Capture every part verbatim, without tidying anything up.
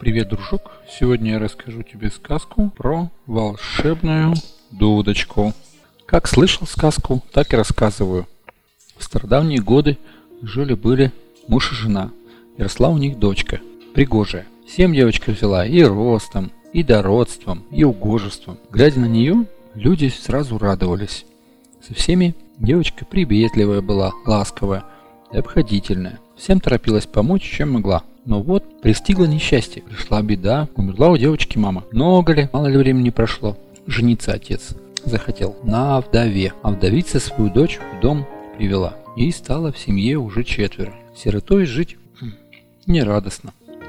Привет, дружок! Сегодня я расскажу тебе сказку про волшебную дудочку. Как слышал сказку, так и рассказываю. В стародавние годы жили-были муж и жена, и росла у них дочка, пригожая. Всем девочка взяла и ростом, и дородством, и угожеством. Глядя на нее, люди сразу радовались. Со всеми девочка приветливая была, ласковая и обходительная. Всем торопилась помочь, чем могла. Но вот пристигло несчастье, пришла беда, умерла у девочки мама. Много ли, мало ли времени прошло, жениться отец захотел на вдове, а вдовица свою дочь в дом привела. И стало в семье уже четверо. Сиротой жить нерадостно.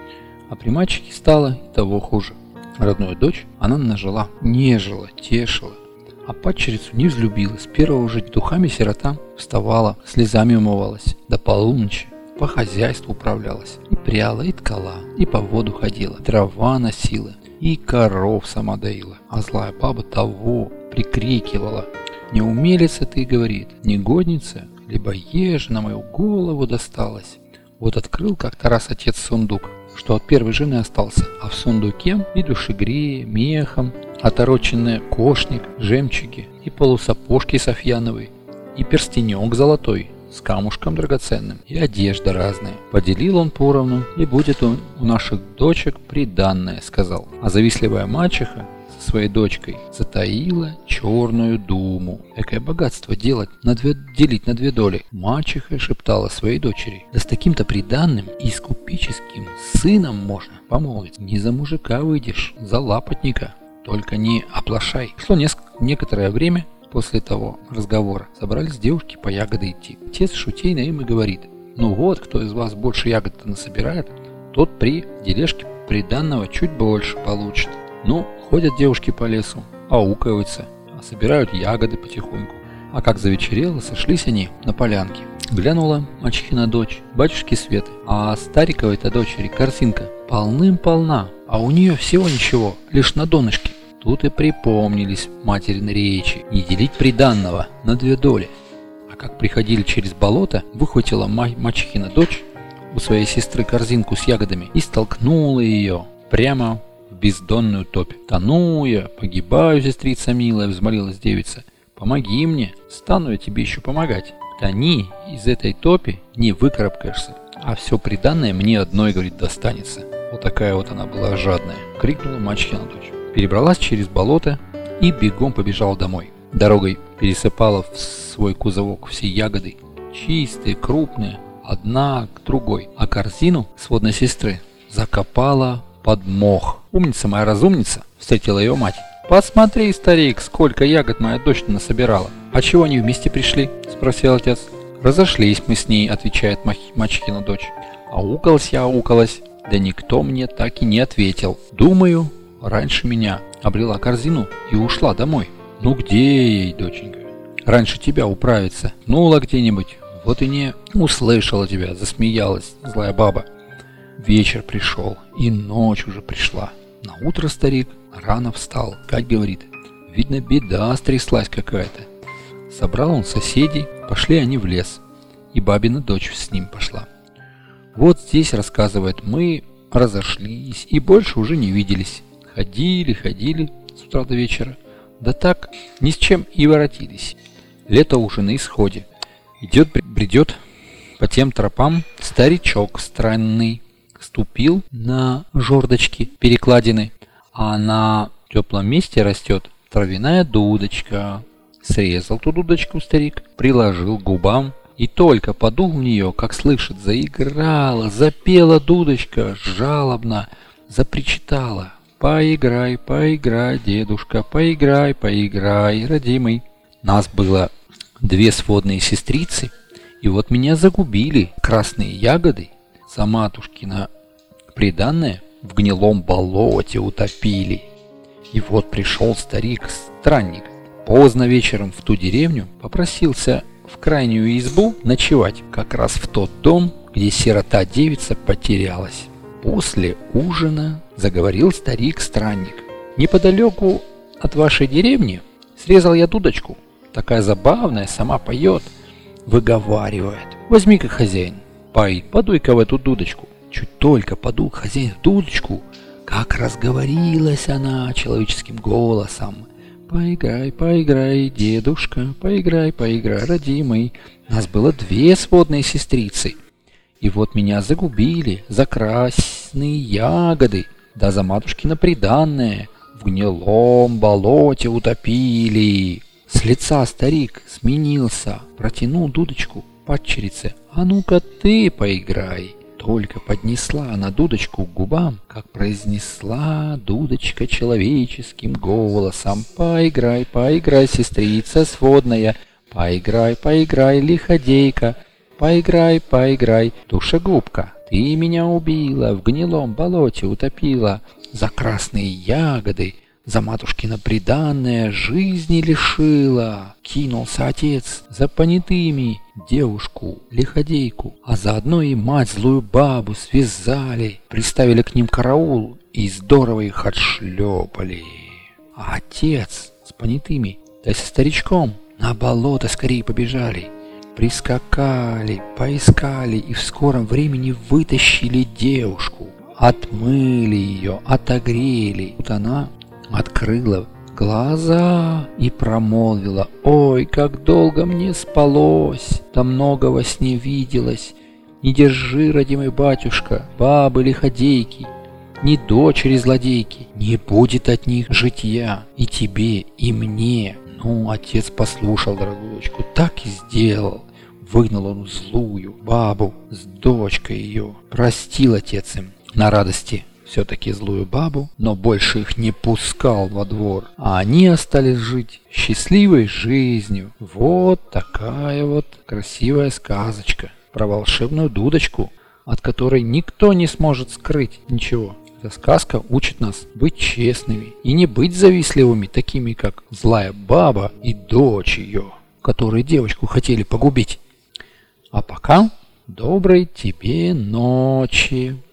А при мачехе стало и того хуже. Родную дочь она нажила, нежила, тешила. А падчерицу не взлюбила. С первого же духами сирота вставала, слезами умывалась до полуночи. По хозяйству управлялась, и пряла, и ткала, и по воду ходила, дрова носила, и коров сама доила. А злая баба того прикрикивала: «Не умелица ты, — говорит, — негодница, либо ежа на мою голову досталась». Вот открыл как-то раз отец сундук, что от первой жены остался, а в сундуке и душегреи, мехом, отороченный кошник, жемчуги, и полусапожки софьяновые, и перстенек золотой с камушком драгоценным, и одежда разная. Поделил он поровну, и будет он у наших дочек приданное, сказал. А завистливая мачеха со своей дочкой затаила черную думу. Экое богатство делать на две, делить на две доли. Мачеха шептала своей дочери: да с таким-то приданным и с купеческим сыном можно помолвить. Не за мужика выйдешь, за лапотника. Только не оплошай. Шло несколько, некоторое время. После того разговора собрались девушки по ягоды идти. Отец шутейно им и говорит: ну вот, кто из вас больше ягод-то насобирает, тот при дележке приданного чуть больше получит. Ну, ходят девушки по лесу, аукаются, а собирают ягоды потихоньку. А как завечерело, сошлись они на полянке. Глянула мачехина дочь, батюшки Светы, а стариковой-то дочери корзинка полным-полна, а у нее всего ничего, лишь на донышке. Тут и припомнились материны речи: не делить приданного на две доли. А как приходили через болото, выхватила мачехина дочь у своей сестры корзинку с ягодами и столкнула ее прямо в бездонную топь. «Тону я, погибаю, сестрица милая», — взмолилась девица. «Помоги мне, стану я тебе еще помогать. Тони, из этой топи не выкарабкаешься, а все приданное мне одной, — говорит, — достанется». Вот такая вот она была жадная, — крикнула мачехина дочь. Перебралась через болото и бегом побежала домой. Дорогой пересыпала в свой кузовок все ягоды, чистые, крупные, одна к другой, а корзину сводной сестры закопала под мох. «Умница моя, разумница!» — встретила ее мать. «Посмотри, старик, сколько ягод моя дочь насобирала!» «А чего они вместе пришли?» — спросил отец. «Разошлись мы с ней», — отвечает мачехина дочь. «Аукалась я, аукалась, да никто мне так и не ответил. Думаю, раньше меня обрела корзину и ушла домой». «Ну где ей, доченька? Раньше тебя управиться. Нула где-нибудь. Вот и не услышала тебя», — засмеялась злая баба. Вечер пришел, и ночь уже пришла. Наутро старик рано встал. Кать говорит: видно, беда стряслась какая-то. Собрал он соседей, пошли они в лес, и бабина дочь с ним пошла. Вот здесь, рассказывает, мы разошлись и больше уже не виделись. Ходили, ходили с утра до вечера, да так ни с чем и воротились. Лето уже на исходе. Идет, бредет по тем тропам старичок странный. Ступил на жердочки перекладины, а на теплом месте растет травяная дудочка. Срезал ту дудочку старик, приложил к губам, и только подул в нее, как слышит, заиграла, запела дудочка жалобно, запричитала: «Поиграй, поиграй, дедушка, поиграй, поиграй, родимый». Нас было две сводные сестрицы, и вот меня загубили красные ягоды, за матушкино приданное в гнилом болоте утопили. И вот пришел старик-странник поздно вечером в ту деревню, попросился в крайнюю избу ночевать, как раз в тот дом, где сирота-девица потерялась. После ужина заговорил старик-странник: «Неподалеку от вашей деревни срезал я дудочку, такая забавная, сама поет, выговаривает. Возьми-ка, хозяин, пой, подуй-ка в эту дудочку». Чуть только подул хозяин в дудочку, как разговорилась она человеческим голосом. «Поиграй, поиграй, дедушка, поиграй, поиграй, родимый». Нас было две сводные сестрицы. И вот меня загубили за красные ягоды, да за матушкино приданное в гнилом болоте утопили. С лица старик сменился, протянул дудочку падчерице. «А ну-ка ты поиграй». Только поднесла она дудочку к губам, как произнесла дудочка человеческим голосом: «Поиграй, поиграй, сестрица сводная, поиграй, поиграй, лиходейка, поиграй, поиграй, душегубка. Ты меня убила, в гнилом болоте утопила, за красные ягоды, за матушкино приданное жизни лишила». Кинулся отец за понятыми девушку, лиходейку, а заодно и мать злую бабу связали, приставили к ним караул и здорово их отшлепали. А отец с понятыми, да и со старичком на болото скорее побежали. Прискакали, поискали и в скором времени вытащили девушку. Отмыли ее, отогрели. Тут она открыла глаза и промолвила: «Ой, как долго мне спалось, да много во сне виделось. Не держи, родимый батюшка, бабы лиходейки, ни дочери злодейки, не будет от них житья и тебе, и мне». Ну, отец послушал дорогую дочку, так и сделал. Выгнал он злую бабу с дочкой ее. Простил отец им на радости все-таки злую бабу, но больше их не пускал во двор, а они остались жить счастливой жизнью. Вот такая вот красивая сказочка про волшебную дудочку, от которой никто не сможет скрыть ничего. Эта сказка учит нас быть честными и не быть завистливыми, такими как злая баба и дочь ее, которые девочку хотели погубить. А пока доброй тебе ночи.